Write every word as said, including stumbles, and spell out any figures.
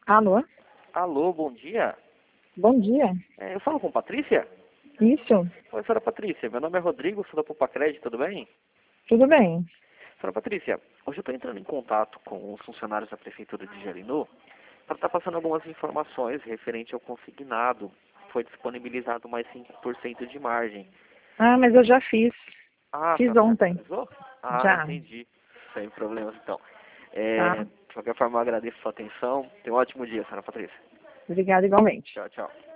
Alô? Alô, bom dia. Bom dia. É, eu falo com Patrícia? Isso, Oi, senhora Patrícia. Meu nome é Rodrigo, sou da Pupacred, tudo bem? tudo bem. Senhora Patrícia, hoje eu estou entrando em contato com os funcionários da Prefeitura de Jarinu para estar passando algumas informações referente ao consignado. Foi disponibilizado mais cinco por cento de margem. Ah, mas eu já fiz. Ah, Fiz a senhora ontem. finalizou? Ah, Já. entendi. Sem problemas, então. É, Tá. de qualquer forma, eu agradeço a sua atenção. Tenha um ótimo dia, senhora Patrícia. Obrigada igualmente. Tchau, tchau.